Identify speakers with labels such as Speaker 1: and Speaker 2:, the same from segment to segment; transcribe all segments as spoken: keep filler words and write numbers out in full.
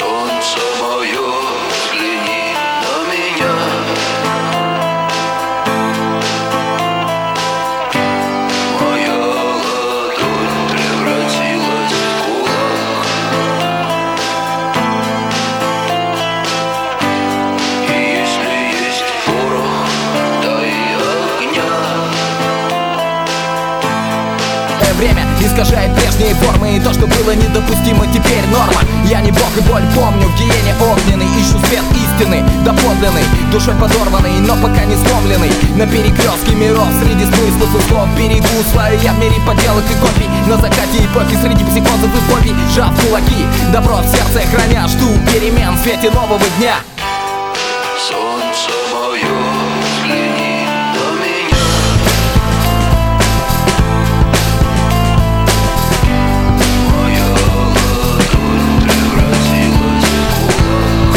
Speaker 1: Солнце мое, взгляни на меня. Моя ладонь превратилась в кулак. И если есть порох, дай огня.
Speaker 2: Время искажает прежние формы, и то, что было недопустимо, теперь норма. Я не бог, и боль помню в гиене огненный. Ищу свет истины, доподлинный, душой подорванный, но пока не сломленный. На перекрестке миров, среди смыслов и слов берегу свою я в мире поделок и копий. На закате эпохи, среди психозов и фобий, сжав кулаки, добро в сердце храня, жду перемен в свете нового дня.
Speaker 1: Солнце мое, взгляни на меня. Моя ладонь превратилась в кулак.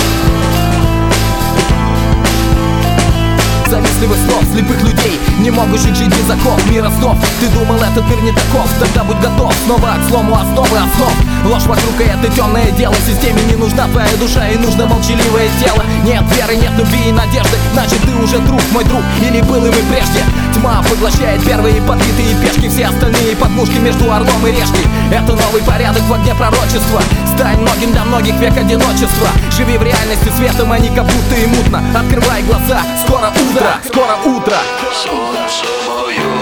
Speaker 2: Завистливых снов, слепых людей, не могущих жить без оков мира снов. Ты думал, этот мир не таков, тогда будь готов снова к слому основы основ. Ложь вокруг, и это темное дело. Системе не нужна твоя душа, и нужно молчаливое тело. Нет веры, нет любви и надежды, значит ты уже друг, мой друг, или был им и прежде. Тьма поглощает первые подбитые пешки, все остальные подмушки между орлом и решкой. Это новый порядок в огне пророчества. Стань многим для многих век одиночества. Живи в реальности светом, а не как будто и мутно. Открывай глаза, скоро утро, скоро утро.
Speaker 1: Солнце мое,